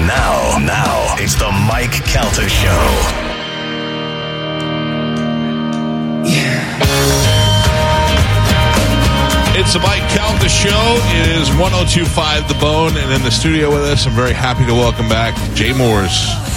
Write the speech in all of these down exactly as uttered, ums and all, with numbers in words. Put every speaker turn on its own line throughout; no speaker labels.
Now, now, it's the Mike Calta Show.
Yeah.
It's the Mike Calta Show. It is one oh two point five The Bone, and in the studio with us, I'm very happy to welcome back Jay Moores.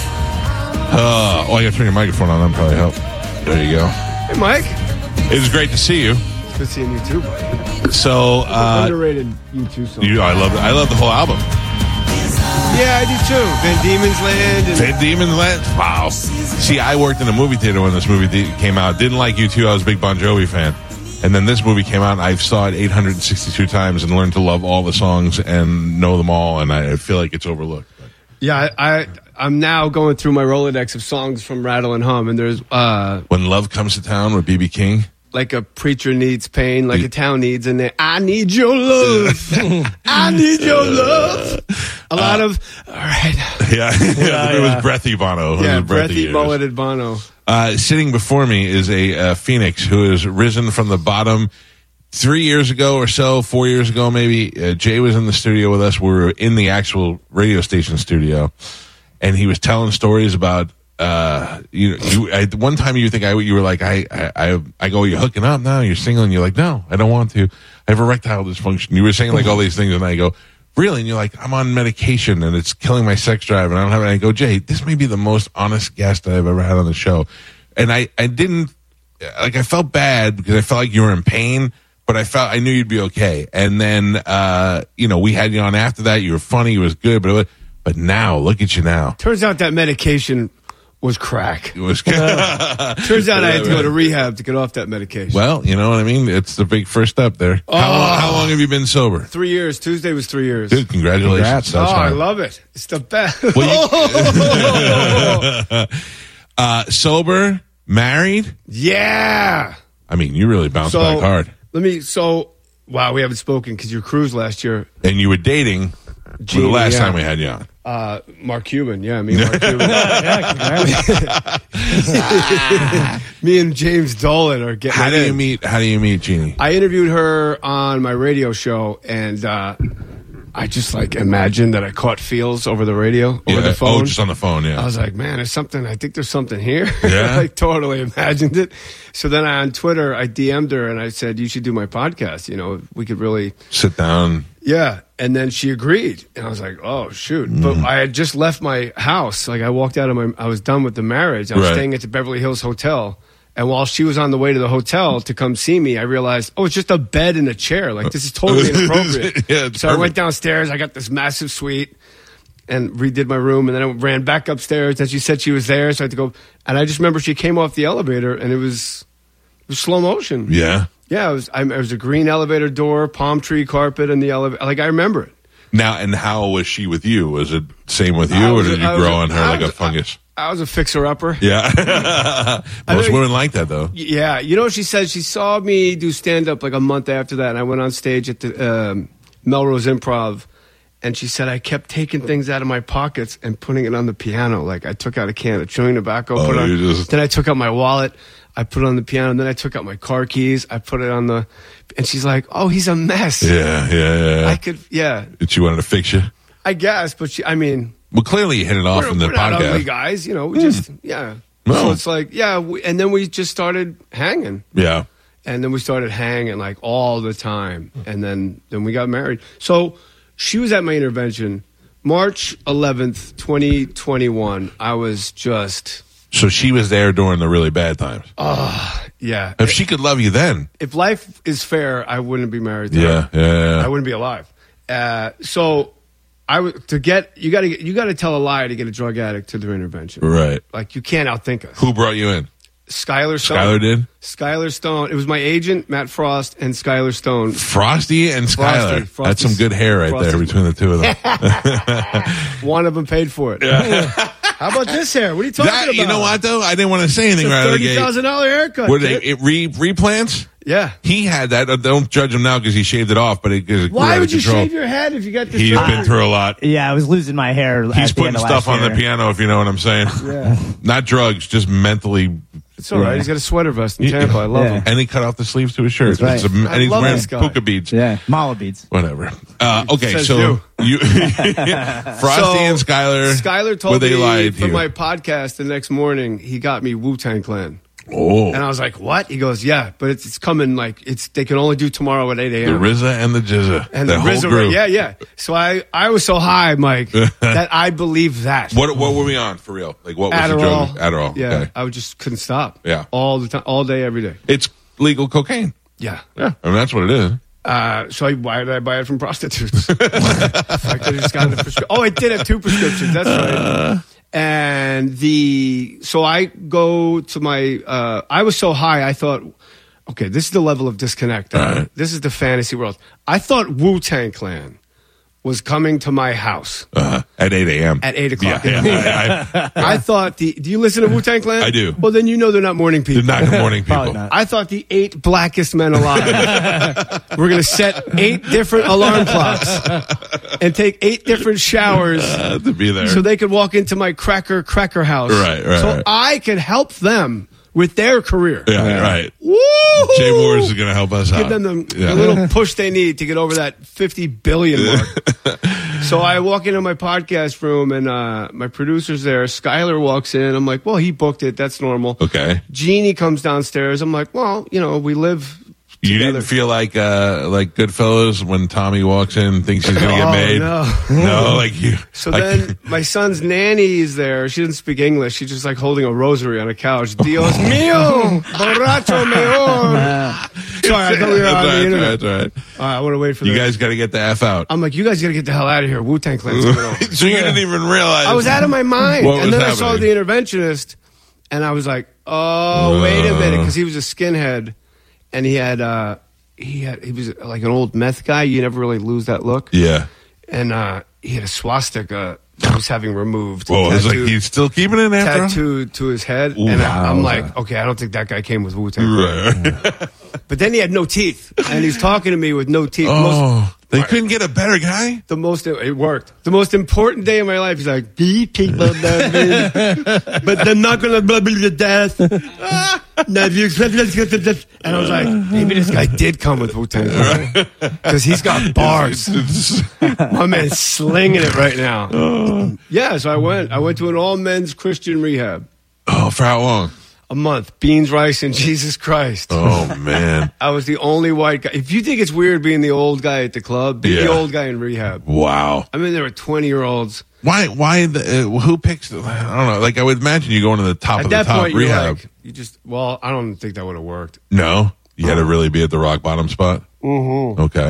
Uh, oh, I got to turn your microphone on. That'll probably help. There you go.
Hey, Mike.
It is great to see you.
It's good seeing you too, buddy.
So, uh,
underrated U two song.
You, I love, I love the whole album.
Yeah, I do too. Van Diemen's Land. And-
Van Diemen's Land. Wow. See, I worked in a movie theater when this movie th- came out. Didn't like U two. I was a big Bon Jovi fan. And then this movie came out, and I saw it eight hundred sixty-two times and learned to love all the songs and know them all, and I feel like it's overlooked. But.
Yeah, I, I, I'm now going through my Rolodex of songs from Rattle and Hum, and there's... Uh,
When Love Comes to Town with B B King.
Like a preacher needs pain, like a town needs, and then I need your love. I need your love. A lot uh, of... All right.
Yeah, yeah, it was breathy Bono.
Yeah,
breathy,
breathy mulleted Bono.
Uh, sitting before me is a uh, phoenix who has risen from the bottom. Three years ago or so, four years ago maybe, uh, Jay was in the studio with us. We were in the actual radio station studio, and he was telling stories about. Uh, you, you I, one time you think I, you were like, I, I, I go, you're hooking up now, you're single, and you're like, no, I don't want to. I have erectile dysfunction. You were saying like all these things, and I go, really? And you're like, I'm on medication, and it's killing my sex drive, and I don't have it. And I go, Jay, this may be the most honest guest I've ever had on the show. And I, I didn't, like, I felt bad because I felt like you were in pain, but I felt, I knew you'd be okay. And then, uh, you know, we had you on after that. You were funny. It was good, but, it was, but now, look at you now.
Turns out that medication was crack.
It was good.
Turns out I had to go to rehab to get off that medication.
Well, you know what I mean? It's the big first step there.
Oh.
How, long, how long have you been sober?
Three years. Tuesday was three years.
Dude, congratulations.
Oh, I love it. It's the best.
Well, you, uh, sober, married?
Yeah.
I mean, you really bounced
so,
back hard.
Let me, so, wow, we haven't spoken because you cruised last year.
And you were dating
Gee,
the last
yeah.
time we had you on.
Uh, Mark Cuban, yeah, me and Mark Cuban. Me and James Dolan are getting.
How do
in.
you meet? How do you meet Jeannie?
I interviewed her on my radio show, and uh, I just like imagined that I caught feels over the radio, over
yeah.
the phone.
Oh, just on the phone, yeah.
I was like, man, there's something. I think there's something here.
Yeah,
I totally imagined it. So then I, on Twitter, I D M'd her and I said, you should do my podcast. You know, we could really
sit down.
Yeah. And then she agreed. And I was like, oh, shoot. Mm. But I had just left my house. Like, I walked out of my, I was done with the marriage. I was
right.
staying at the Beverly Hills Hotel. And while she was on the way to the hotel to come see me, I realized, oh, it's just a bed and a chair. Like, this is totally inappropriate.
yeah,
so
perfect.
I went downstairs. I got this massive suite and redid my room. And then I ran back upstairs. And she said she was there. So I had to go. And I just remember she came off the elevator and it was, it was slow motion.
Yeah.
Yeah, it was, I, it was a green elevator door, palm tree carpet in the elevator. Like, I remember it.
Now, and how was she with you? Was it same with you,
I
or
was-
did you
I was-
grow on her
I
like a
was-
fungus?
I was a fixer-upper.
Yeah. Most
mean-
women like that, though.
Yeah. You know what she said? She saw me do stand-up like a month after that, and I went on stage at the um, Melrose Improv, and she said I kept taking things out of my pockets and putting it on the piano. Like, I took out a can of chewing tobacco,
Oh,
put it on,
you just-
then I took out my wallet, I put it on the piano, and then I took out my car keys, I put it on the... And she's like, oh, he's a mess.
Yeah, yeah, yeah.
I could, yeah.
That she wanted to fix you?
I guess, but she, I mean...
Well, clearly you hit it off
We're,
in the
we're not ugly
podcast.
guys, you know. We just, yeah.
No.
So it's like, yeah, we, and then we just started hanging,
Yeah.
and then we started hanging like all the time, and then then we got married. So she was at my intervention, March eleventh, twenty twenty one. I was just,
So she was there during the really bad times.
uh, yeah.
If she could love you then.
If life is fair, I wouldn't be married to
Yeah,
her.
yeah, yeah.
I wouldn't be alive. Uh, so I would to get you got to you got to tell a lie to get a drug addict to their intervention.
Right.
Like, you can't outthink us.
Who brought you in?
Skylar Stone.
Skylar did?
Skylar Stone. It was my agent, Matt Frost, and Skylar Stone.
Frosty and Skylar.
Frosty.
That's some good hair right
Frosty.
there between the two of them.
One of them paid for it. How about this hair? What are you talking
That,
about?
you know what, though? I didn't want to say anything
It's a
right out of the
thirty
gate.
thousand dollars haircut.
Were they
kid.
it re, replants?
Yeah.
He had that. Uh, Don't judge him now because he shaved it off, but it, it grew out
Why
of
would you
control.
shave your head if you got this?
He's
surgery?
been through a lot.
Yeah, I was losing my hair.
He's
at the
putting
end of
stuff
last
on the
year.
piano, if you know what I'm saying.
Yeah.
Not drugs, just mentally
It's all right.
Yeah.
He's got a sweater vest in Tampa. I love
Yeah.
him.
And he cut off the sleeves to his shirt.
That's right.
It's a-
I
and he's
love
wearing
this guy.
puka beads.
Yeah, mala beads.
Whatever. Uh, okay,
Says
so
you.
you, Frosty
So,
and Skyler.
Skyler told
were they
me
lied to
for
you?
my podcast the next morning he got me Wu-Tang Clan.
Oh,
And I was like, what? He goes, yeah, but it's, it's coming like it's they can only do tomorrow at eight
the
a.m.
R Z A and the Jizza.
And
the
the
whole
R Z A,
group.
yeah, yeah. So I, I was so high, Mike, that I believe that.
What what were we on for real? Like what was
Adderall.
the drug? Adderall.
Yeah,
Okay.
I would just couldn't stop.
Yeah.
all the time, all day, every day.
It's legal cocaine.
Yeah.
Yeah, I mean that's what it is.
Uh, so I, why did I buy it from prostitutes? If I could have just gotten the prescription. Oh, I did have two prescriptions. That's right. And the so I go to my. Uh, I was so high. I thought, okay, this is the level of disconnect.
All right.
This is the fantasy world. I thought Wu-Tang Clan was coming to my house
Uh, at eight a.m.
at eight o'clock.
Yeah,
in the
yeah,
morning.
I, I,
I thought the. Do you listen to Wu-Tang Clan?
I do.
Well, then you know they're not morning people.
they're not good morning people.
Probably not.
I thought the eight blackest men alive were going to set eight different alarm clocks and take eight different showers
Uh, to be there.
so they could walk into my cracker cracker house.
Right, right,
So
right.
I could help them with their career.
yeah, right.
Woo!
Jay Moores is going to help us
Give
out.
them the,
Yeah.
the little push they need to get over that fifty billion mark. So I walk into my podcast room and uh, my producer's there. Skyler walks in. I'm like, well, he booked it. That's normal.
Okay.
Jeannie comes downstairs. I'm like, well, you know, we live
You
together.
didn't feel like uh, like Goodfellas when Tommy walks in and thinks he's going to get
Oh,
made?
no.
No, like you.
So
like,
then my son's nanny is there. She doesn't speak English. She's just like holding a rosary on a couch. Dios mío, borracho mejor. Sorry, I thought we were
that's
on
right,
the internet.
That's right.
All right, I want to wait for
You
this.
guys got to get the F out.
I'm like, you guys got to get the hell out of here. Wu-Tang Clan's coming over.
So you didn't even realize.
I was out of my mind.
What
and
was
then I saw
happening?
the interventionist, and I was like, oh, wait a minute, because he was a skinhead, and he had, uh, he had, he was like an old meth guy. You never really lose that look.
Yeah.
And uh, he had a swastika that he was having removed.
Well, it's like
tattooed-
he's still keeping it after.
tattooed to his head, and I, I'm like, okay, I don't think that guy came with Wu-Tang.
Right.
But then he had no teeth, and he's talking to me with no teeth. Most,
Oh, they couldn't get a better guy.
the most it worked. The most important day of my life. He's like, these people love me, but they're not gonna love me to death. Now, if you expect this, this, this, this. And I was like, maybe this guy did come with Wu-Tang because he's got bars. My man's slinging it right now. Yeah, so I went. I went to an all men's Christian rehab.
Oh, for how long?
A month. Beans, rice, and Jesus Christ.
Oh man!
I was the only white guy. If you think it's weird being the old guy at the club, be the
Yeah.
old guy in rehab.
Wow.
I mean, there were twenty-year-olds.
Why? Why? The, uh, who picks? The, I don't know. Like I would imagine you going to the top
At
of the
that
top
point, you're
rehab.
like, you just, well, I don't think that would have worked.
No, you had to really be at the rock bottom spot. Mm-hmm. Okay.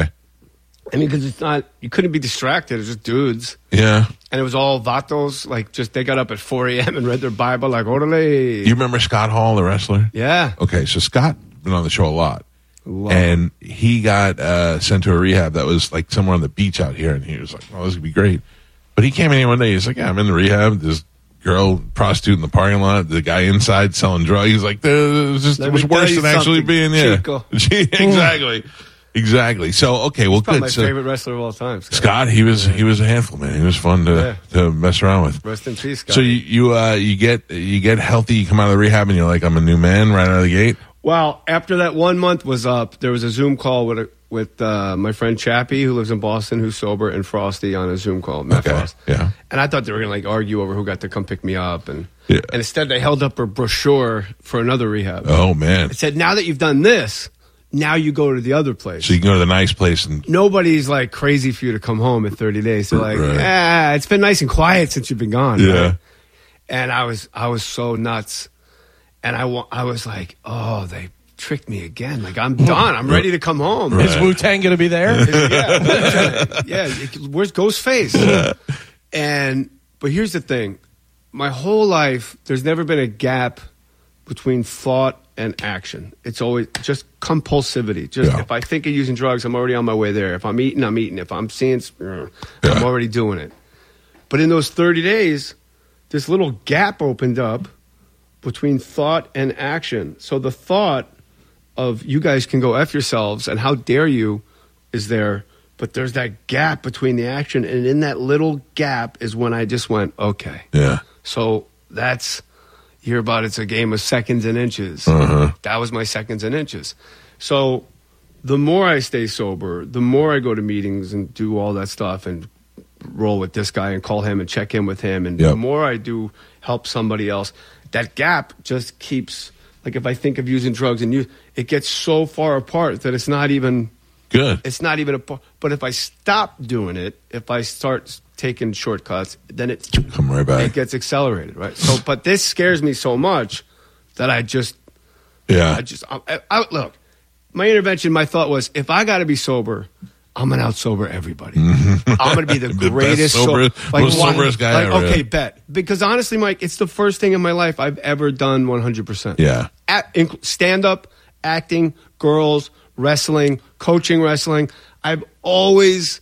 I mean, because it's not, you couldn't be distracted. It's just dudes.
Yeah.
And it was all vatos. Like, just, they got up at four a.m. and read their Bible, like, orale.
You remember Scott Hall, the wrestler?
Yeah.
Okay, so Scott been on the show a lot,
Love
and he got uh, sent to a rehab that was like somewhere on the beach out here, and he was like, "Oh, this would be great." But he came in here one day. He's like, "Yeah, I'm in the rehab. This girl prostitute in the parking lot. The guy inside selling drugs." He's like, "This just
Let
it was
me tell
worse
you
than actually
something,
being yeah."
Chico.
exactly, exactly. So okay, well,
Probably
good.
my
So,
favorite wrestler of all time. Scott.
Scott, he was he was a handful, man. He was fun to
Yeah.
to mess around with.
Rest in peace, Scott.
So you you uh, you get you get healthy. You come out of the rehab, and you're like, "I'm a new man" right out of the gate.
Well, after that one month was up, there was a Zoom call with a, with uh, my friend Chappie, who lives in Boston, who's sober, and Frosty on a Zoom call. Matt
Okay,
Frost.
yeah.
And I thought they were going to like argue over who got to come pick me up, and
Yeah.
and instead they held up a brochure for another rehab.
Oh man!
It said, "Now that you've done this, now you go to the other place."
So you can go to the nice place and
Nobody's like crazy for you to come home in thirty days. They're like,
Right.
ah, it's been nice and quiet since you've been gone.
Yeah.
right?" And I was I was so nuts, and I wa- I was like, oh, they tricked me again. Like, I'm done. I'm ready to come home.
Right.
Is Wu Tang going to be there?
Yeah, yeah. Where's Ghostface? And but here's the thing: my whole life, there's never been a gap between thought and action. It's always just compulsivity. Just
Yeah.
if I think of using drugs, I'm already on my way there. If I'm eating, I'm eating. If I'm seeing, I'm
Yeah.
already doing it. But in those thirty days, this little gap opened up between thought and action. So the thought of you guys can go F yourselves and how dare you is there, but there's that gap between the action, and in that little gap is when I just went, okay.
yeah.
So that's, You hear about it's a game of seconds and inches.
Uh-huh.
That was my seconds and inches. So the more I stay sober, the more I go to meetings and do all that stuff and roll with this guy and call him and check in with him. And
Yep.
the more I do help somebody else, that gap just keeps, like if I think of using drugs and use, it gets so far apart that it's not even,
Good.
it's not even a, but if I stop doing it, if I start taking shortcuts, then it,
Come right back.
it gets accelerated, right? So, but this scares me so much that I just,
Yeah.
I just, I, I, look, my intervention, my thought was, if I got to be sober, I'm going to out sober everybody. I'm going to be the,
The
greatest,
best sober-
so,
most
why-
soberest guy
like,
ever.
Okay, bet. Because honestly, Mike, it's the first thing in my life I've ever done one hundred percent.
Yeah.
At, in, stand-up, acting, girls, wrestling, coaching wrestling. I've always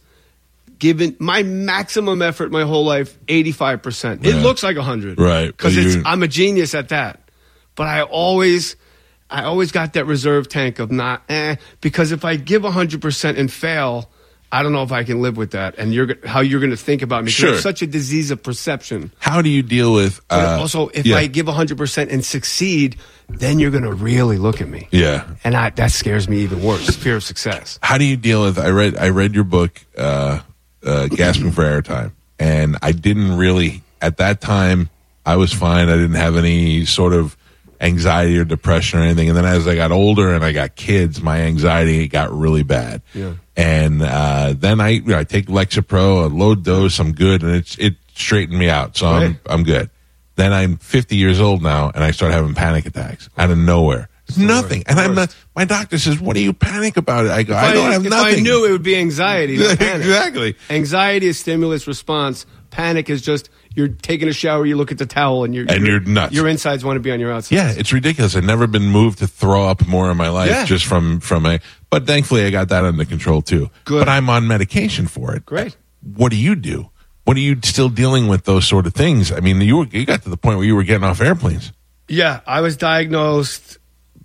given my maximum effort my whole life, eighty-five percent. It
Yeah.
looks like one hundred.
Right.
Because
But
it's
you-
I'm a genius at that. But I always... I always got that reserve tank of not, eh, because if I give one hundred percent and fail, I don't know if I can live with that. And you're go- how you're going to think about me. 'Cause I have
Sure.
such a disease of perception.
How do you deal with?
But
Uh,
also, if
yeah.
I give one hundred percent and succeed, then you're going to really look at me.
Yeah.
And I, that scares me even worse, fear of success.
How do you deal with? I read I read your book, uh, uh, Gasping for Airtime, and I didn't really at that time. I was fine. I didn't have any sort of anxiety or depression or anything. And then as I got older and I got kids, my anxiety got really bad.
Yeah.
And uh, then I you know, I take Lexapro, a low dose. I'm good, and it's it straightened me out. So I'm
Right.
I'm good. Then I'm fifty years old now, and I start having panic attacks out of nowhere. Nothing. And I'm not, my doctor says, what do you panic about? I go, I don't have
if
nothing.
I knew it would be anxiety, not panic.
Exactly.
Anxiety is stimulus response. Panic is just you're taking a shower, you look at the towel, and you're
And you're nuts.
Your insides want to be on your outsides.
Yeah, it's ridiculous. I've never been moved to throw up more in my life
Yeah.
just from, from a, but thankfully I got that under control too.
Good.
But I'm on medication for it.
Great.
What do you do? What are you still dealing with those sort of things? I mean, you were, you got to the point where you were getting off airplanes.
Yeah, I was diagnosed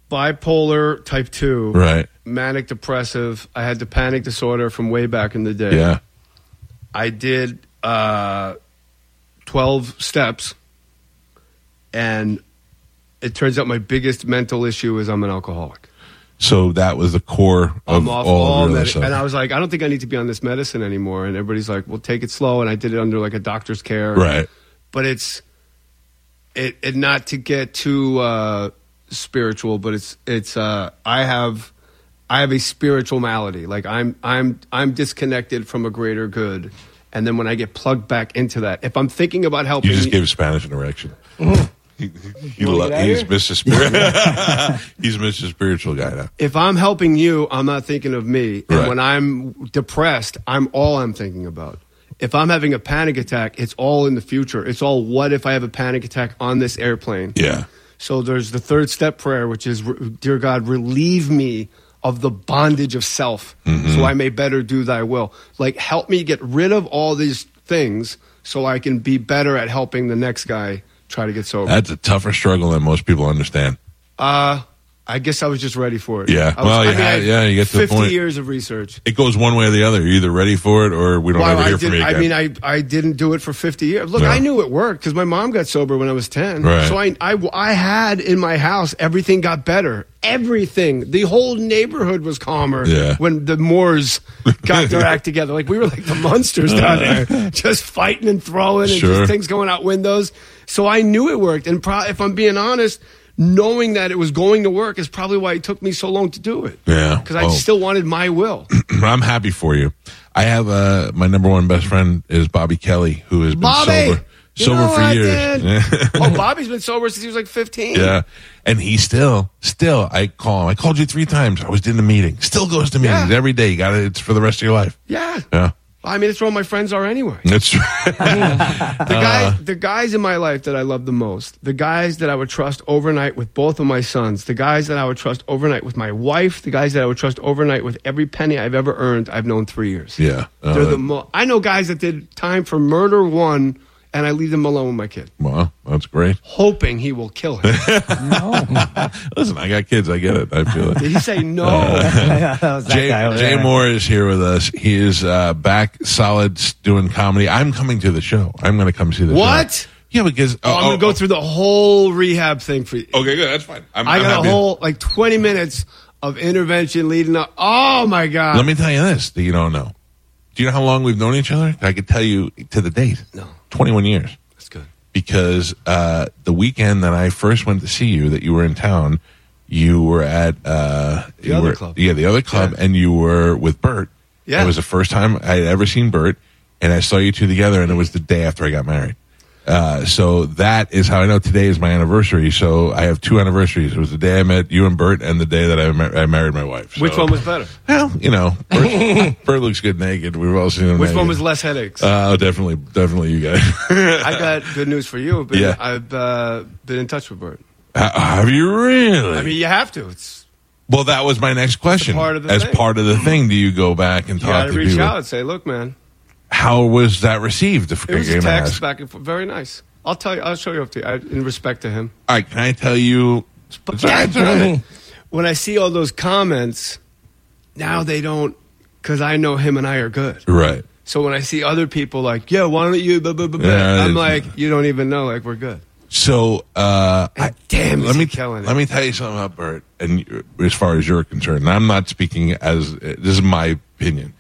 bipolar type two,
Right.
manic depressive. I had the panic disorder from way back in the day.
Yeah.
I did uh, twelve steps, and it turns out my biggest mental issue is I'm an alcoholic.
So that was the core of
I'm off
all,
all
of your other
medi-
stuff.
and I was like, I don't think I need to be on this medicine anymore. And everybody's like, well, take it slow. And I did it under like a doctor's care.
Right.
But it's it, it not to get too uh, spiritual, but it's it's uh, I have I have a spiritual malady. Like I'm I'm I'm disconnected from a greater good. And then when I get plugged back into that, if I'm thinking about helping,
You just gave Spanish an erection. he, he
wanna
lo-
get out
he's
here?
Mister Spirit. He's Mister Spiritual guy now.
if I'm helping you, I'm not thinking of me. And
Right.
when I'm depressed, I'm all I'm thinking about. If I'm having a panic attack, it's all in the future. It's all what if I have a panic attack on this airplane?
Yeah.
So there's the third step prayer, which is, dear God, relieve me of the bondage of self
Mm-hmm.
so I may better do thy will. Like, help me get rid of all these things so I can be better at helping the next guy try to get sober.
That's a tougher struggle than most people understand.
Uh, I guess I was just ready for it.
Yeah.
I was,
Well,
I
you
mean,
had-
I-
yeah, you get to the
fifty
point.
years of research.
It goes one way or the other. You're either ready for it or we don't
Well,
ever hear
I,
from
did,
you
I
again.
mean, I, I didn't do it for fifty years. Look,
No.
I knew it worked because my mom got sober when I was ten.
Right.
So I, I, I had in my house, everything got better. Everything. The whole neighborhood was calmer
Yeah.
when the Moors got their act together. Like, we were like the monsters down there, just fighting and throwing and
Sure.
just things going out windows. So I knew it worked. And pro- if I'm being honest, knowing that it was going to work is probably why it took me so long to do it.
Yeah.
Because I
Oh.
still wanted my will.
I'm happy for you. I have uh, my number one best friend is Bobby Kelly, who has been
Bobby!
sober
You
sober
know
for
what,
years.
dude? Oh, Bobby's been sober since he was like fifteen.
Yeah. And he still, still, I call him. I called you three times. I was in the meeting. Still goes to meetings
Yeah.
every day. You got it. It's for the rest of your life.
Yeah.
Yeah.
I mean, it's where all my friends are anyway.
That's true.
The guys, the guys in my life that I love the most, the guys that I would trust overnight with both of my sons, the guys that I would trust overnight with my wife, the guys that I would trust overnight with every penny I've ever earned, I've known three years.
Yeah. Uh,
They're the mo- I know guys that did time for murder one, and I leave them alone with my kid,
well, that's great.
hoping he will kill him.
Listen, I got kids. I get it. I feel it.
Did he say no?
that was that
Jay,
guy over
Jay
there.
Moore is here with us. He is uh, back solid doing comedy. I'm coming to the show. I'm going to come see the show.
What?
Yeah, because
Oh, I'm
oh,
gonna go
oh,
through the whole rehab thing for you.
Okay, good. That's fine. I'm,
I
I'm
got
happy.
a whole like twenty minutes of intervention leading up. Oh my god!
Let me tell you this that you don't know. Do you know how long we've known each other? I could tell you to the date.
No.
twenty-one years.
That's good.
Because uh, the weekend that I first went to see you, that you were in town, you were at uh,
The
you
other
were-
club.
Yeah, the other club,
Yeah.
and you were with Bert.
Yeah.
It was the first time I had ever seen Bert, and I saw you two together, and it was the day after I got married. Uh, so that is how I know today is my anniversary. So I have two anniversaries. It was the day I met you and Bert, and the day that I, mar- I married my wife. So,
Which one was better?
Well, you know, Bert, Bert looks good naked. We've all seen him.
Which
naked.
one was less headaches?
Uh, definitely, definitely you guys.
I got good news for you. But
Yeah.
I've uh, been in touch with Bert.
Uh, have you really?
I mean, you have to. It's
well, that was my next question.
part of the
As
thing.
part of the thing, do you go back and
you
talk
got to
to
reach
people?
out and say, "Look, man,
How was that received? If
it was
I'm
a
gonna
text
ask?
back and forth. Very nice. I'll tell you. I'll show you up to you I, in respect to him."
All right, can I tell you? It's all right, it's all right.
When I see all those comments, now they don't, because I know him and I are good.
Right.
So when I see other people like, "Yeah, why don't you?" Blah, blah, blah, blah,"
Yeah,
I'm
it's-
like, "You don't even know. Like, we're good."
So, uh, I,
Damn,
let
is
me
he killing it.
let me tell you something about Bert. And you- as far as you're concerned, and I'm not speaking as this is my opinion.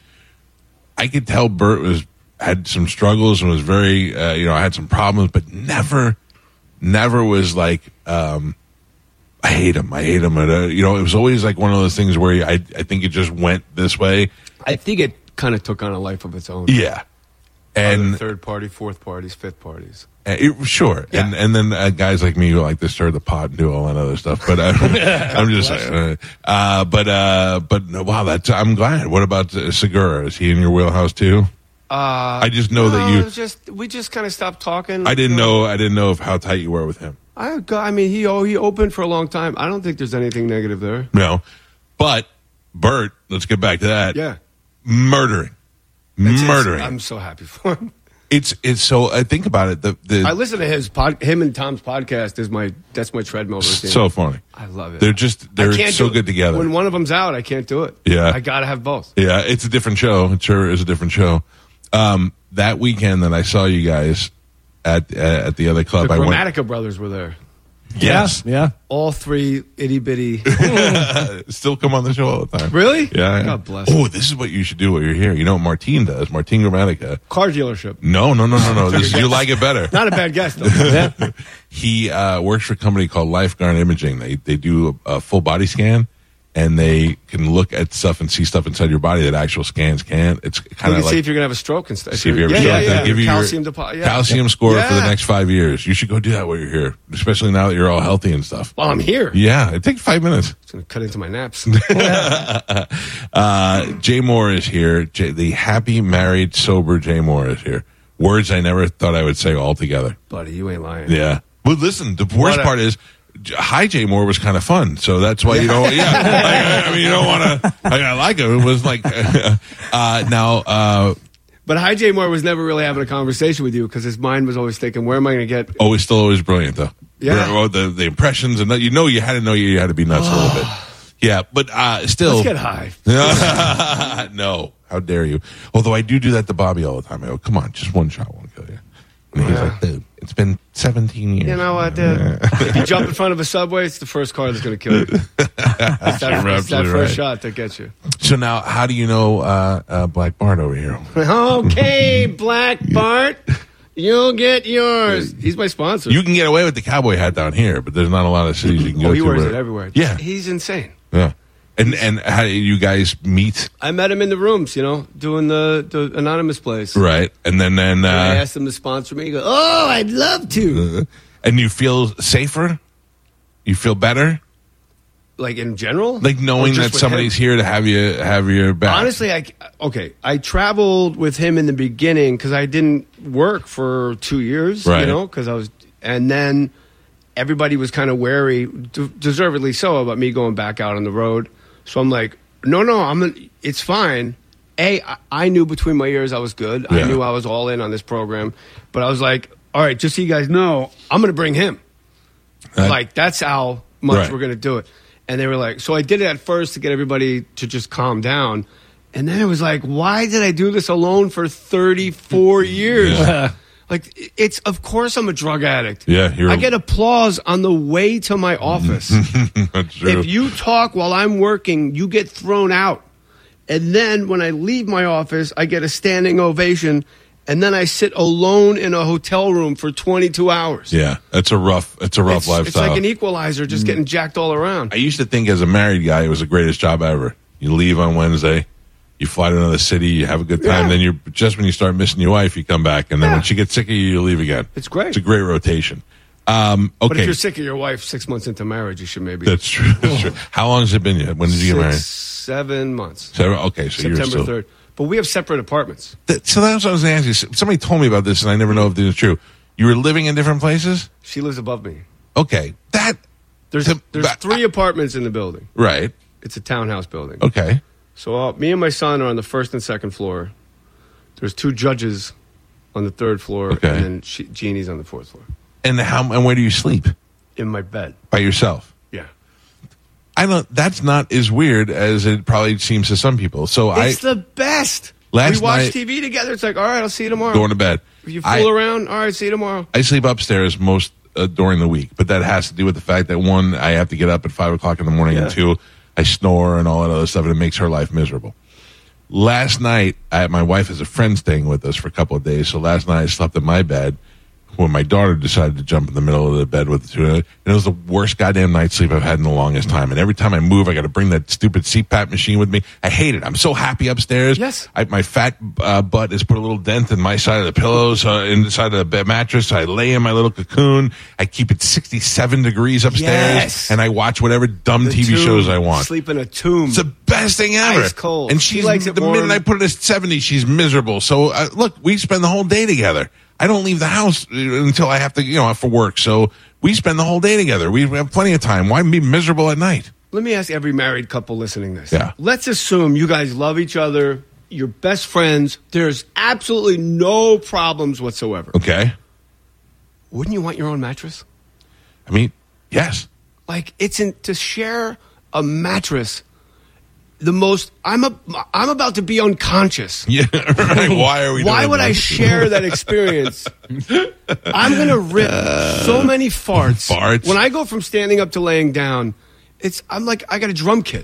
I could tell Bert was had some struggles and was very, uh, you know, I had some problems, but never, never was like, um, I hate him. I hate him. And, uh, you know, it was always like one of those things where I, I think it just went this way.
I think it kind of took on a life of its own.
Yeah.
Other
And
third party, fourth parties, fifth parties.
Uh, it, sure,
Yeah.
and and then uh, guys like me who like to stir the pot and do all that other stuff. But uh, I'm just saying. Uh, uh, but uh, but no, wow, that's I'm glad. What about uh, Segura? Is he in your wheelhouse too?
Uh,
I just know that
no,
you-
it was just we just kind of stopped talking.
I didn't
You
know. I didn't know of how tight you were with him.
I, I mean, he oh, he opened for a long time. I don't think there's anything negative there.
No, but Bert. Let's get back to that.
Yeah,
Murdering,
It's- it's-
murdering.
I'm so happy for him.
it's it's so. I think about it. The the
I listen to his pod, him and Tom's podcast is my that's my treadmill routine.
so funny.
I love it.
They're just
I
they're
can't
so
do it.
good together.
When one of them's out, I can't do it.
Yeah.
I gotta have both.
Yeah, it's a different show. It sure is a different show. Um, that weekend that I saw you guys at uh, at the other club,
The
I went.
Grammatica brothers were there.
Yes,
Yeah.
All three itty bitty.
still come on the show all the time.
Really?
Yeah.
God bless.
Oh, this is what you should do while you're here. You know what Martine does? Martine Grammatica.
Car dealership.
No, no, no, no, no. This, you like it better.
Not a bad guess though.
He uh, works for a company called Lifeguard Imaging. They they do a, a full body scan, and they can look at stuff and see stuff inside your body that actual scans can't. It's
You
kind
can
of like
see if you're gonna have a stroke and stuff.
see if you ever
yeah,
show
yeah,
it.
yeah.
They'll give you
calcium
your
depo- yeah.
calcium score for the
Yeah.
next five years. You should go do that while you're here, especially now that you're all healthy and stuff.
While I'm here,
Yeah, it takes five minutes.
it's gonna cut into my naps.
Uh, Jay Moore is here. Jay, the happy, married, sober Jay Moore is here. Words I never thought I would say all together.
Buddy, you ain't lying.
Yeah. Well, listen, the worst
What a-
part is, J- Hi Jay Moore was kind of fun, so that's why you don't. Yeah, I, I mean, you don't want to. I, I like it. It was like uh, now. Uh,
But Hi J Moore was never really having a conversation with you because his mind was always thinking, "Where am I going to get?"
always, still, always brilliant though.
Yeah.
Oh, the the impressions and that, you know, you had to know you had to be nuts a little bit. Yeah, but uh, still.
Let's get high.
No, how dare you? Although I do do that to Bobby all the time. I go, come on, just one shot won't kill you. And he's
Yeah.
like, dude, it's been seventeen years.
You know what, dude? If you jump in front of a subway, it's the first car that's going to kill you. It's that, it's that
absolutely
first
right.
shot that gets you.
So now, how do you know uh, uh, Black Bart over here?
Okay, Black Bart, you'll get yours. He's my sponsor.
You can get away with the cowboy hat down here, but there's not a lot of cities you can go
oh, he
to.
wears
where-
it everywhere.
Yeah,
He's insane.
yeah. And and how do you guys meet?
I met him in the rooms, you know, doing the, the anonymous place.
Right, and then then
I
uh,
asked him to sponsor me. He goes, "Oh, I'd love to."
and you feel safer. You feel better,
Like in general,
like
Or
knowing
just
that
with
somebody's
him?
here to have you have your back.
Honestly, I okay. I traveled with him in the beginning because I didn't work for two years,
Right.
you know, because I was, and then everybody was kind of wary, d- deservedly so, about me going back out on the road. So I'm like, no, no, I'm. Gonna, it's fine. A, I, I knew between my ears I was good.
Yeah.
I knew I was all in on this program, but I was like, all right, just so you guys know, I'm going to bring him.
Uh,
Like that's how much
Right.
we're going to do it. And they were like, so I did it at first to get everybody to just calm down. And then it was like, why did I do this alone for thirty-four years?
Yeah.
Like, it's, of course I'm a drug addict.
Yeah, you're-
I get applause on the way to my office.
That's true.
If you talk while I'm working, you get thrown out. And then when I leave my office, I get a standing ovation. And then I sit alone in a hotel room for twenty-two hours.
Yeah, that's a rough. It's a rough
It's,
lifestyle.
it's like an equalizer, just getting jacked all around.
I used to think as a married guy, it was the greatest job ever. You leave on Wednesday, you fly to another city, you have a good time.
Yeah.
Then you just when you start missing your wife, you come back, and then
Yeah.
when she gets sick of you, you leave again.
It's great.
It's a great rotation. Um, okay,
But if you're sick of your wife six months into marriage, you should maybe.
that's true. That's true. How long has it been yet? When did you get married?
Six, seven months.
Seven, okay, so you're
September
still.
third. But we have separate apartments.
That, so that's what I was going to ask you. Somebody told me about this, and I never know if this is true. You were living in different places.
She lives above me.
Okay, that
There's
To-
there's
but-
three apartments in the building.
right.
It's a townhouse building.
Okay,
So uh, me and my son are on the first and second floor. There's two judges on the third floor,
Okay.
and then she, Jeannie's on the fourth floor.
and how and where do you sleep?
In my bed.
By yourself.
Yeah.
I don't. That's not as weird as it probably seems to some people. So I
It's the best.
Last
we watch
night-
T V together. It's like, all right, I'll see you tomorrow.
going to bed.
You fool
I,
around? All right, see you tomorrow.
I sleep upstairs most uh, during the week, but that has to do with the fact that one, I have to get up at five o'clock in the morning, and
Yeah.
two, I snore and all that other stuff, and it makes her life miserable. Last night, I, my wife has a friend staying with us for a couple of days, so last night I slept in my bed when my daughter decided to jump in the middle of the bed with the two, and it was the worst goddamn night's sleep I've had in the longest time. And every time I move, I got to bring that stupid C PAP machine with me. I hate it. I'm so happy upstairs.
Yes.
I, my fat uh, butt has put a little dent in my side of the pillows, uh, inside of the bed mattress. I lay in my little cocoon. I keep it sixty-seven degrees upstairs,
Yes.
and I watch whatever dumb
The
T V
tomb.
shows I want.
Sleep in a tomb.
It's the best thing ever.
Ice cold.
And
She
she's
likes it
the
warm.
minute I put it at seventy, she's miserable. So uh, look, we spend the whole day together. I don't leave the house uh, until I have to, you know, for work. So we spend the whole day together. We have plenty of time. Why be miserable at night?
Let me ask every married couple listening to this.
Yeah.
Let's assume you guys love each other. You're best friends. There's absolutely no problems whatsoever.
Okay.
Wouldn't you want your own mattress?
I mean, yes.
Like, it's in, to share a mattress. The most I'm a I'm about to be unconscious.
Yeah. Right. Why are we?
Why
doing
would I
this?
share that experience? I'm gonna rip so many farts.
Farts?
When I go from standing up to laying down, it's I'm like I got a drum kit.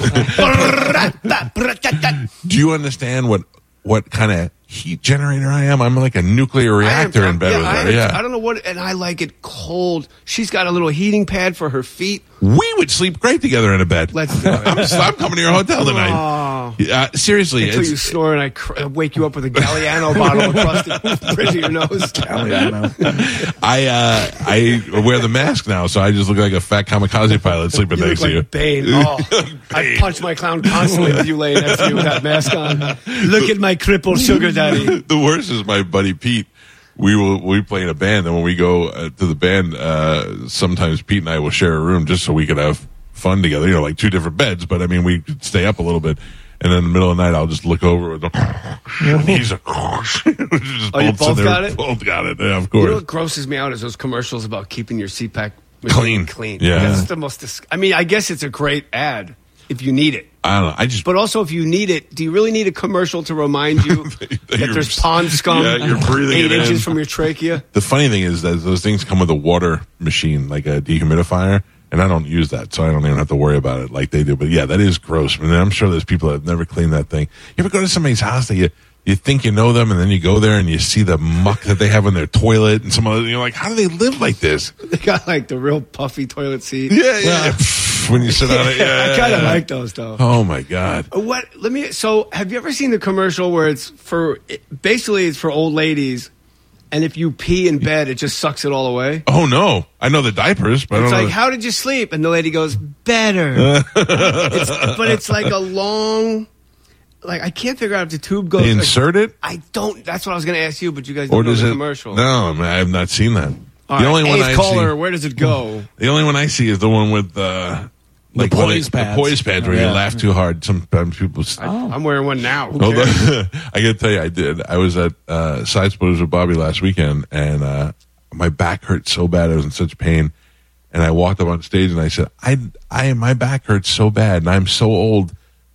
Do you understand what what kind of heat generator I am? I'm like a nuclear reactor
I am-
in bed
yeah,
with
I
her.
am-
Yeah.
I don't know what, and I like it cold. She's got a little heating pad for her feet.
We would sleep great together in a bed.
Let's do it.
I'm, I'm coming to your hotel tonight.
Oh.
Uh, seriously,
Until
it's,
you snore and I cr- wake you up with a Galliano bottle across the bridge of your nose.
I uh, I wear the mask now, so I just look like a fat kamikaze pilot sleeping
You
next
look
to you.
like Bane. Oh, I punch my clown constantly with you laying next to you with that mask on. Look at my crippled sugar daddy.
The worst is my buddy Pete. We will we play in a band, and when we go uh, to the band, uh, sometimes Pete and I will share a room just so we could have fun together. You know, like two different beds, but I mean, we could stay up a little bit. And then in the middle of the night, I'll just look over with them. He's a just
Oh, you
bolts in
both
there.
got it?
Both got it. Yeah, of
You
course.
know what grosses me out is those commercials about keeping your C PAC machine
Clean.
Clean.
Yeah.
That's the most. Dis- I mean, I guess it's a great ad if you need it.
I don't know. I just
But also, if you need it, do you really need a commercial to remind you that
you're-
there's pond scum
Yeah, you're breathing
eight
it
inches
in.
from your trachea?
The funny thing is that those things come with a water machine, like a dehumidifier, and I don't use that, so I don't even have to worry about it like they do. But yeah, that is gross. I mean, I'm sure there's people that have never cleaned that thing. You ever go to somebody's house that you you think you know them, and then you go there and you see the muck that they have in their toilet, and some other, you're like, how do they live like this?
They got like the real puffy toilet seat.
Yeah, yeah. When you sit on it, yeah.
I kind of like those though.
Oh my god.
What? Let me. So, have you ever seen the commercial where it's for basically it's for old ladies, and if you pee in bed, it just sucks it all away?
Oh no, I know the diapers, but I
It's
don't
like,
know.
how did you sleep? And the lady goes, better. it's, but it's like a long, like I can't figure out if the tube goes.
They
like,
insert it,
I don't. That's what I was going to ask you, but you guys
or
don't know
does
the
it?
commercial.
No, I, mean, I have not seen that.
All
the
right,
only one
eighth
I
caller,
see,
where does it go?
the only one I see is the one with uh, like
The
where they-
poise pads.
The poise pads where
Oh,
you
yeah.
laugh too hard. Sometimes people.
I, I'm wearing one now. Who
Hold
cares?
on. I got to tell you, I did. I was at uh, Side Splitters with Bobby last weekend, and uh, my back hurt so bad. I was in such pain. And I walked up on stage and I said, I, I, my back hurts so bad, and I'm so old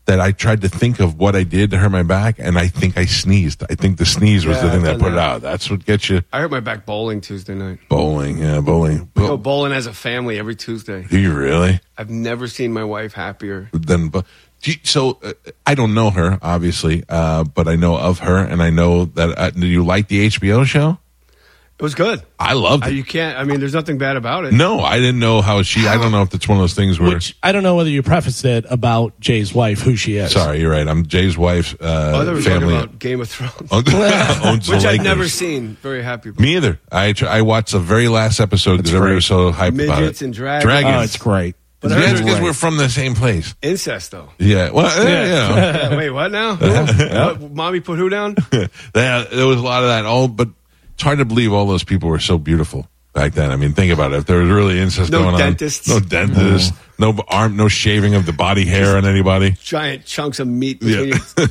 that I tried to think of what I did to hurt my back, and I think I sneezed. I think the sneeze was
Yeah,
the thing
I've
that
done
put it
that.
out. That's what gets you.
I hurt my back bowling Tuesday night.
Bowling, yeah, bowling.
We go bowling as a family every Tuesday.
Do you really?
I've never seen my wife happier.
Then, but do you- so uh, I don't know her, obviously, uh, but I know of her, and I know that. Uh, do you like the H B O show?
It was good.
I loved
Uh,
it.
you can't. I mean, there's nothing bad about it.
No, I didn't know how she. I don't know if it's one of those things where.
Which I don't know whether you prefaced it about Jay's wife, who she is.
Sorry, you're right. I'm Jay's wife's uh,
Oh, I thought we were
family.
talking about Game of Thrones,
owns the
which I've
Lakers.
never seen. Very happy. About.
Me either. I tr- I watched the very last episode because everybody was so hyped about it.
Midgets and dragons.
Dragons.
Oh, it's great.
But
Yeah,
I
it's
heard-
because we're from the same place.
Incest, though.
Yeah. Well, yeah. You know.
Yeah, wait, what now? Who? What, mommy put who down?
Yeah, there was a lot of that. All, but it's hard to believe all those people were so beautiful back then. I mean, think about it. If there was really incest
No
going
dentists.
on, no dentists, no arm, no shaving of the body hair on anybody.
Giant chunks of meat between
Yeah.
your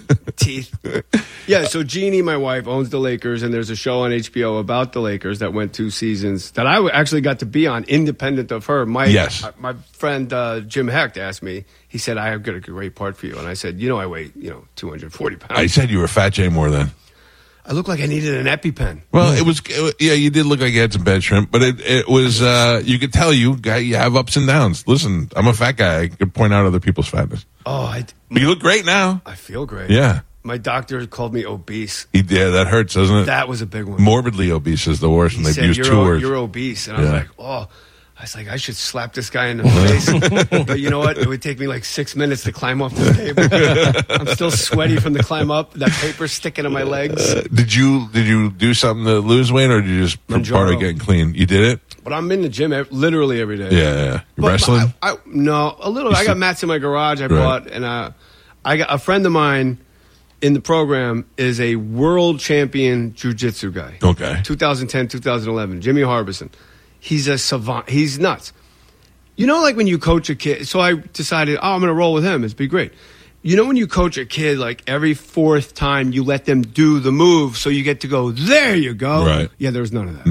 teeth. Yeah, so Jeannie, my wife, owns the Lakers, and there's a show on H B O about the Lakers that went two seasons that I w- actually got to be on, independent of her. My
Yes.
uh, my friend uh, Jim Hecht asked me. He said, "I have got a great part for you," and I said, "You know, I weigh you know two hundred forty pounds.
I said you were Fat Jay more then.
I look like I needed an EpiPen."
Well, it was it, yeah. You did look like you had some bad shrimp, but it it was uh, you could tell you guy you have ups and downs. Listen, I'm a fat guy. I could point out other people's fatness.
Oh, I,
But you look great now.
I feel great.
Yeah,
My doctor called me obese.
he, yeah, that hurts, doesn't it?
That was a big one.
Morbidly obese is the worst,
He
and they've
said,
used
you're,
two
o-
words.
you're obese. And I was
Yeah.
like, oh. I was like, I should slap this guy in the face. But you know what? It would take me like six minutes to climb off the table. I'm still sweaty from the climb up. That paper sticking to my legs.
Uh, did you did you do something to lose weight, or did you just part
Manjaro.
of getting clean? You did it.
But I'm in the gym ev- literally every day.
Yeah, yeah.
But
Wrestling.
I, I, no, a little. I got mats in my garage. I
Right.
bought, and uh, I got a friend of mine in the program is a world champion jiu-jitsu guy.
Okay.
twenty ten, twenty eleven, Jimmy Harbison. He's a savant. He's nuts. You know, like when you coach a kid. So I decided, oh, I'm going to roll with him. It's be great. You know, when you coach a kid, like every fourth time you let them do the move, so you get to go. There you go.
Right.
Yeah, there was none of that.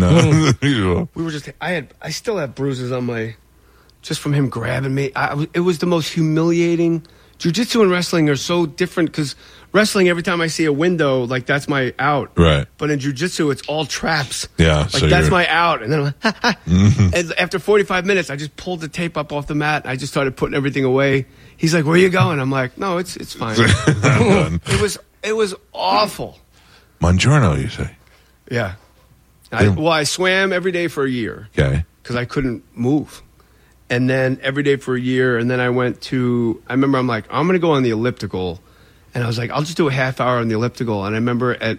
No.
We were just. I had. I still have bruises on my, just from him grabbing me. I, it was the most humiliating. Jiu-jitsu and wrestling are so different because wrestling, every time I see a window, like that's my out.
Right.
But in jiu-jitsu, it's all traps.
Yeah,
Like
so
that's
you're-
my out. And then I'm like, ha, ha. And after forty-five minutes, I just pulled the tape up off the mat. And I just started putting everything away. He's like, "Where are you going?" I'm like, "No, it's it's fine."
I'm done.
It was it was awful.
Mongiorno, you say?
Yeah. I, well, I swam every day for a year
Okay.
because I couldn't move. And then every day for a year. And then I went to, I remember I'm like, I'm going to go on the elliptical. And I was like, I'll just do a half hour on the elliptical. And I remember at,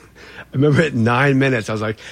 I remember at nine minutes, I was like,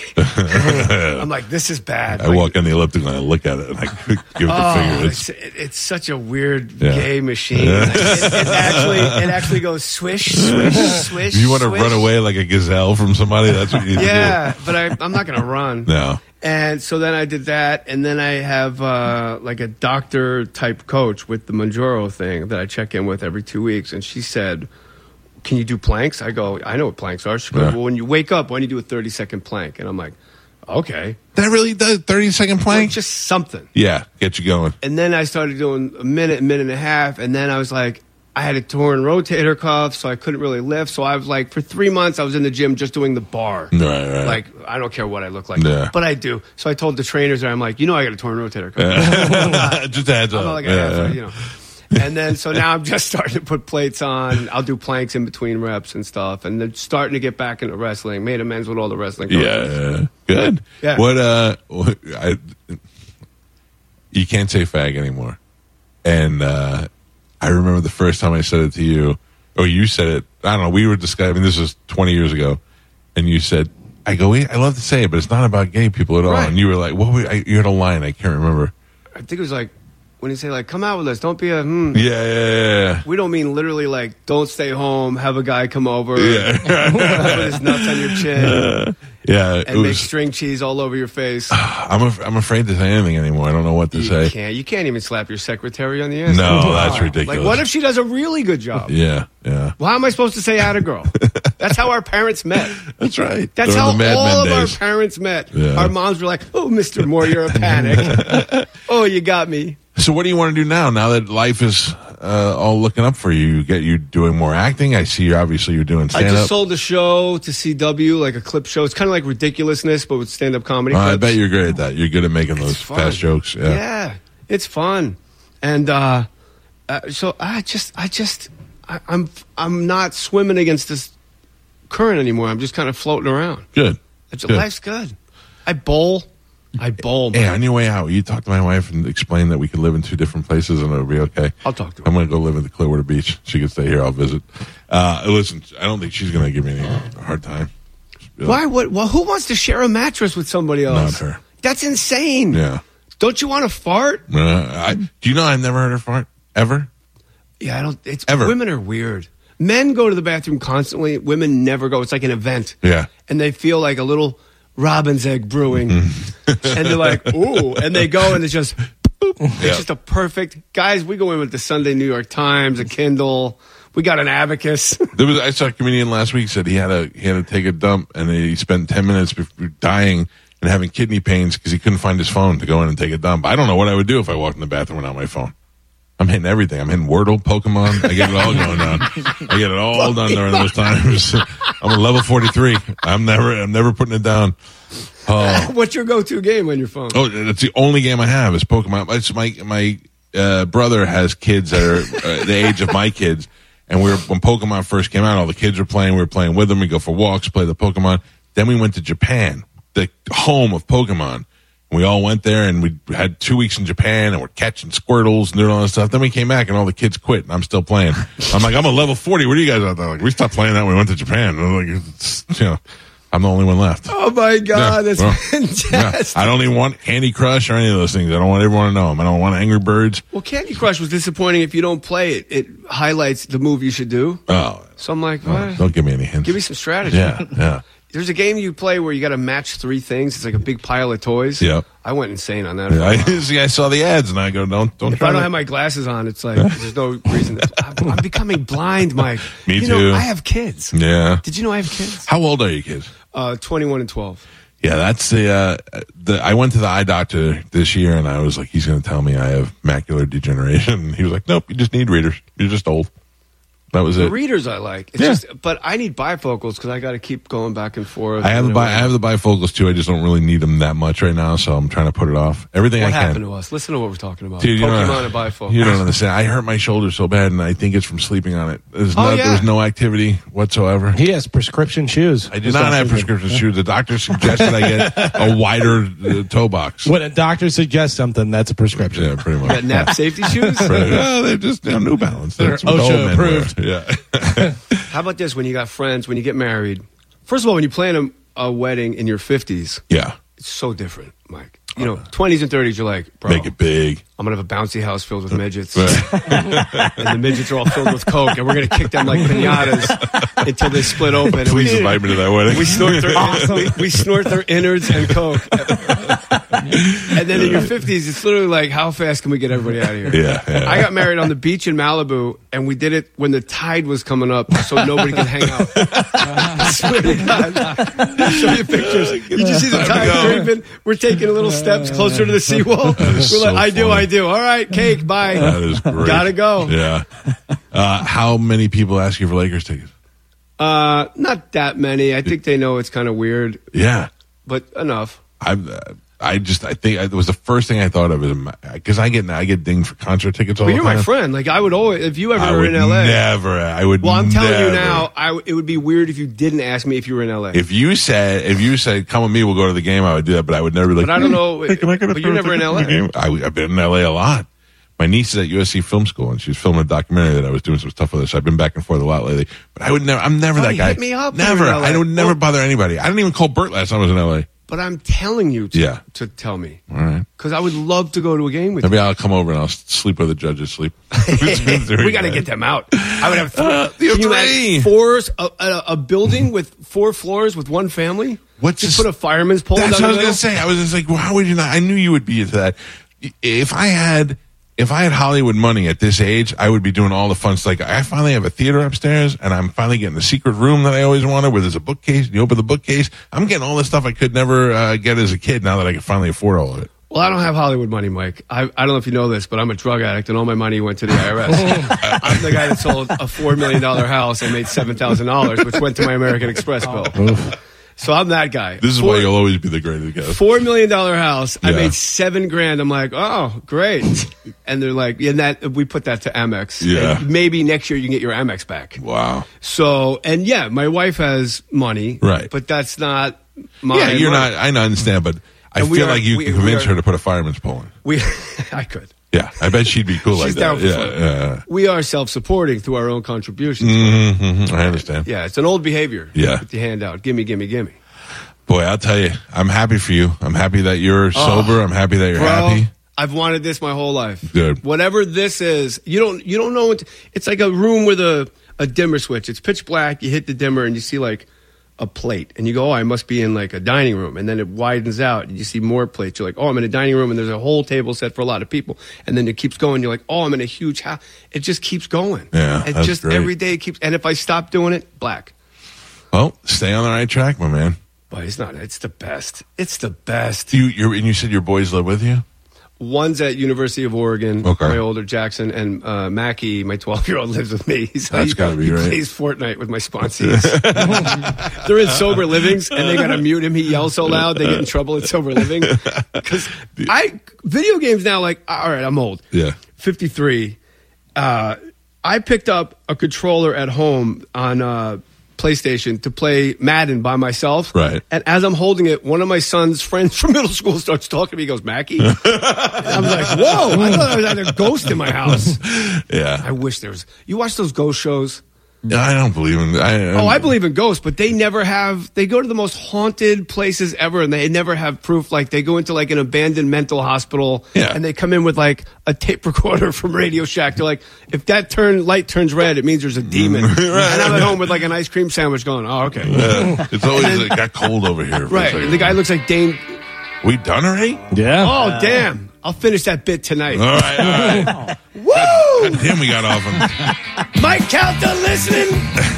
I'm like, this is bad.
I
Like,
walk on the elliptical and I look at it and I give it
oh,
the finger.
it's, it, it's such a weird
Yeah.
gay machine. Like, it, it actually, it actually goes swish, swish, swish.
If you want to
swish.
run away like a gazelle from somebody, that's what you do.
Yeah, but I, I'm not going to run.
No.
And so then I did that, and then I have uh, like a doctor type coach with the Manjaro thing that I check in with every two weeks. And she said, "Can you do planks?" I go, "I know what planks are." She goes,
Yeah.
"Well, when you wake up, why don't you do a thirty second plank?" And I'm like, "Okay,
That really does thirty second
like,
plank?
just something."
Yeah, get you going.
And then I started doing a minute, minute and a half, and then I was like, I had a torn rotator cuff, so I couldn't really lift. So I was like, for three months, I was in the gym just doing the bar.
Right, right.
Like, I don't care what I look like,
Yeah.
but I do. So I told the trainers, and I'm like, you know, I got a torn rotator cuff.
Just a heads
I'm
up.
not like a
Yeah,
half,
yeah.
you know. And then, so now I'm just starting to put plates on. I'll do planks in between reps and stuff. And then starting to get back into wrestling. Made amends with all the wrestling coaches.
Yeah, yeah. Good.
Yeah.
What, uh, what- I, you can't say fag anymore. And, uh, I remember the first time I said it to you, or you said it, I don't know, we were discussing, I mean, this was twenty years ago, and you said, I go, wait, I love to say it, but it's not about gay people at all.
Right.
And you were like, what were, I, you had a line, I can't remember.
I think it was like, when you say, like, come out with us, don't be a, hmm.
Yeah, yeah, yeah, yeah.
We don't mean literally like, don't stay home, have a guy come over,
Yeah.
put his nuts on your chin,
Yeah, it
and make
was,
string cheese all over your face.
I'm, af- I'm afraid to say anything anymore. I don't know what to
You
say.
can't. You can't even slap your secretary on the ass.
No, that's
Like,
ridiculous.
what if she does a really good job?
Yeah, yeah.
Well, how am I supposed to say "atta girl"? That's how our parents met.
That's right.
That's
During
how
the Mad
all
Men
of
days.
our parents met.
Yeah.
Our moms were like, "Oh, Mister Moore, you're a panic. Oh, you got me."
So what do you want to do now? Now that life is uh, all looking up for you? You get you doing more acting. I see you. Obviously, you're doing
I
stand
just
up.
sold a show to C W, like a clip show. It's kind of like Ridiculousness, but with stand up comedy.
Uh, I
clips.
bet you're great at that. You're good at making those
It's fun.
fast jokes. Yeah.
Yeah, it's fun, and uh, uh, so I just, I just, I, I'm, I'm not swimming against this current anymore. I'm just kind of floating around.
Good.
It's,
Good.
Life's good. I bowl. I bowl.
Hey,
man.
on your way out, you talk to my wife and explain that we could live in two different places and it'll be okay.
I'll talk to her.
I'm going to go live in the Clearwater Beach. She can stay here. I'll visit. Uh, listen, I don't think she's going to give me any hard time.
Why? What? Well, who wants to share a mattress with somebody else?
Not her.
That's insane.
Yeah.
Don't you want to fart?
Uh, I, do you know I've never heard her fart? Ever?
Yeah, I don't. It's
Ever.
Women are weird. Men go to the bathroom constantly. Women never go. It's like an event.
Yeah.
And they feel like a little robin's egg brewing,
Mm-hmm.
and they're like, ooh, and they go, and it's just, boop. It's
Yeah.
just a perfect. Guys, we go in with the Sunday New York Times, a Kindle. We got an abacus.
There was I saw a comedian last week said he had a he had to take a dump and he spent ten minutes before dying and having kidney pains because he couldn't find his phone to go in and take a dump. I don't know what I would do if I walked in the bathroom without my phone. I'm hitting everything. I'm hitting Wordle, Pokemon. I get it all going on. I get it all done during those times. I'm a level forty-three. I'm never I'm never putting it down. Oh,
What's your go-to game on your phone?
oh, that's the only game I have is Pokemon. It's my my uh, brother has kids that are uh, the age of my kids. And we were, when Pokemon first came out, all the kids were playing. We were playing with them. We go for walks, play the Pokemon. Then we went to Japan, the home of Pokemon. And we all went there, and we had two weeks in Japan, and we're catching Squirtles and doing all this stuff. Then we came back, and all the kids quit, and I'm still playing. I'm like, I'm a level forty. What are you guys out there? Like, we stopped playing that when we went to Japan. I'm like, it's, you know, I'm the only one left.
Oh my God,
Yeah,
that's
well,
fantastic.
Yeah. I don't even want Candy Crush or any of those things. I don't want everyone to know them. I don't want Angry Birds.
Well, Candy Crush was disappointing. If you don't play it, it highlights the move you should do.
Oh,
So I'm like,
oh,
what?
don't give me any hints.
Give me some strategy.
Yeah, yeah.
There's a game you play where you got to match three things. It's like a big pile of toys.
Yeah.
I went insane on that.
I see. I saw the ads, and I go, "Don't, don't
If
try."
I don't
to-
have my glasses on, it's like there's no reason. To, I'm, I'm becoming blind, Mike.
Me
you
too.
Know, I have kids.
Yeah.
Did you know I have kids?
How old are you, kids?
Uh, twenty-one and twelve.
Yeah, that's the. Uh, the I went to the eye doctor this year, and I was like, "He's going to tell me I have macular degeneration." And he was like, "Nope, you just need readers. You're just old." That was
The
it.
readers I like. It's
Yeah.
just, but I need bifocals because I got to keep going back and forth.
I have the
and
bi- I have the bifocals too. I just don't really need them that much right now, so I'm trying to put it off. Everything
What
I can.
happened to us? Listen to what we're talking about.
Dude, you
Pokemon
don't,
and bifocals.
you don't understand. I hurt my shoulder so bad, and I think it's from sleeping on it. There's
Oh,
no,
yeah.
There's no activity whatsoever.
He has prescription shoes.
I do not have prescription shoes. The doctor suggested I get a wider uh, toe box.
When a doctor suggests something, that's a prescription.
Yeah, pretty much.
Got nap safety shoes?
Right. Well, they're just they're New Balance.
They're
That's what the
OSHA
old men wear.
approved.
Yeah.
How about this? When you got friends, when you get married, first of all, when you plan a, a wedding in your fifties,
Yeah.
it's so different, Mike. You know, twenties and thirties, you're like, bro,
Make it big.
I'm going to have a bouncy house filled with midgets.
Right.
And the midgets are all filled with Coke, and we're going to kick them like pinatas until they split open. And
Please
we,
invite me to that wedding.
we snort their we, we snort their innards and Coke. And then in your fifties, it's literally like, how fast can we get everybody out of here?
Yeah, yeah.
I got married on the beach in Malibu, and we did it when the tide was coming up, so nobody could hang out. I swear to God. I'll show you pictures. You just see the
Time to
tide
go.
creeping. We're taking little steps closer to the seawall. We're
is
like,
so
I do,
funny.
I do. All right, cake, bye.
That is great.
Gotta go.
Yeah. Uh, how many people ask you for Lakers tickets?
Uh, not that many. I think they know it's kind of weird,
Yeah.
but enough.
I uh, I just I think it was the first thing I thought of is because I get I get dinged for concert tickets all
But
the
you're
time.
my friend. Like, I would always, if you ever
I
were
would
in L A.
never. I would.
Well, I'm telling you
never.
now, I w- it would be weird if you didn't ask me if you were in L A.
If you said if you said come with me, we'll go to the game. I would do that, but I would never be like.
But I don't know-
Hey, can I get a
but you're never in L A.
game? I, I've been in L A a lot. My niece is at U S C Film School, and she's filming a documentary that I was doing some stuff with her. So I've been back and forth a lot lately. But I would never. I'm never
Oh,
that
you
guy.
hit me up when
Never.
you were in L A.
I would never
Well-
bother anybody. I didn't even call Bert last time I was in L A.
But I'm telling you to,
Yeah.
to tell me.
All right.
Because I would love to go to a game with
Maybe I'll come over and I'll sleep where the judges sleep.
you. We got to get them out. I would have three.
Uh, you have
Can you
three.
imagine fours, a, a, a building with four floors with one family?
What's
Just
this-
put a fireman's pole
That's
down
what I was
the
going
middle?
to say. I was just like, well, how would you not? I knew you would be into that. If I had, if I had Hollywood money at this age, I would be doing all the fun stuff. Like, I finally have a theater upstairs, and I'm finally getting the secret room that I always wanted, where there's a bookcase. And you open the bookcase. I'm getting all the stuff I could never uh, get as a kid. Now that I can finally afford all of it.
Well, I don't have Hollywood money, Mike. I, I don't know if you know this, but I'm a drug addict, and all my money went to the I R S. I'm the guy that sold a four million dollars house and made seven thousand dollars, which went to my American Express bill. So I'm that guy.
This is
Four,
why you'll always be the greatest guy.
Four million dollar house. I
Yeah.
made seven grand. I'm like, oh, great. And they're like, yeah, and that we put that to Amex.
Yeah.
And maybe next year you can get your Amex back.
Wow.
So, and yeah, my wife has money.
Right.
But that's not my
Yeah, you're
money.
not. I understand, but I
And we
feel
are-
like you
we-
can
we
convince
are-
her to put a fireman's pole in.
We, I could.
Yeah, I bet she'd be cool like
She's
that.
down for
Yeah,
fun.
yeah,
We are self-supporting through our own contributions.
yeah. Mhm, I understand.
Yeah, it's an old behavior.
Yeah.
Put your hand out. Gimme, gimme, gimme.
Boy, I'll tell you, I'm happy for you. I'm happy that you're sober. I'm happy that you're
Bro,
happy.
I've wanted this my whole life.
Good.
Whatever this is, you don't you don't know what it's like a room with a, a dimmer switch. It's pitch black, you hit the dimmer and you see like a plate and you go, oh, I must be in like a dining room, and then it widens out and you see more plates. You're like, oh, I'm in a dining room and there's a whole table set for a lot of people, and then it keeps going. You're like, oh, I'm in a huge house. It just keeps going.
Yeah,
it
that's
just
great.
every day it keeps. And if I stop doing it, black.
Well, stay on the right track, my man.
But it's not. It's the best. It's the best.
You, you're, and you said your boys live with you?
One's at University of Oregon.
Okay.
My older Jackson, and uh, Mackie, my twelve-year-old, lives with me. So
That's
he,
gotta be
he
great.
plays Fortnite with my sponsees. They're in sober livings, and they got to mute him. He yells so loud, they get in trouble at sober living. Because I video games now, like, all right, I'm old.
Yeah.
fifty-three. Uh, I picked up a controller at home on uh, PlayStation to play Madden by myself.
Right.
And as I'm holding it, one of my son's friends from middle school starts talking to me. He goes, Mackie? And I'm like, whoa, I thought I had a ghost in my house.
Yeah.
I wish there was. You watch those ghost shows?
I don't believe in I,
Oh, I believe in ghosts, but they never have. They go to the most haunted places ever, and they never have proof. Like they go into like an abandoned mental hospital,
Yeah.
and they come in with like a tape recorder from Radio Shack. They're like, if that turn light turns red, it means there's a demon.
Right.
And I'm at home with like an ice cream sandwich, going, oh, okay,
Yeah. It's always it got cold over here. for a
right.
second.
And the guy looks like Dane.
We done already?
Yeah.
Oh, damn! I'll finish that bit tonight.
All right, all right.
Woo!
Damn, we got off on
Mike Calta listening.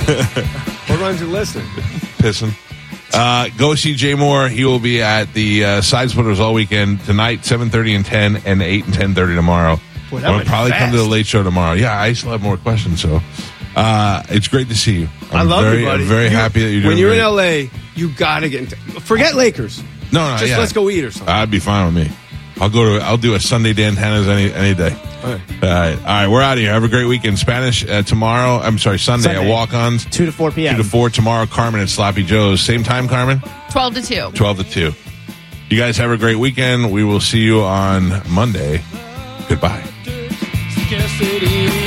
What runs you listening?
pissing. Uh, go see Jay Moore. He will be at the uh, Side Splitters all weekend tonight, seven thirty and ten, and eight and ten thirty tomorrow.
Boy, that
We'll
went
probably come to the
fast.
late show tomorrow. Yeah, I still have more questions, so uh, it's great to see you. I'm
I love
very,
you, buddy.
I'm very
You-
happy that you're doing
When you're
great.
in L A, you gotta get into. Forget Lakers.
No, no,
Just
yeah.
let's go eat or something.
I'd be fine with me. I'll go to. I'll do a Sunday Dantana's any any day.
All right.
All right, all right. We're out of here. Have a great weekend. Spanish uh, tomorrow. I'm sorry, Sunday,
Sunday.
at Walk-Ons.
two to four p.m.
Two to four tomorrow. Carmen at Sloppy Joe's. Same time, Carmen.
twelve to two.
Twelve to two. You guys have a great weekend. We will see you on Monday. Goodbye.
Scarcity.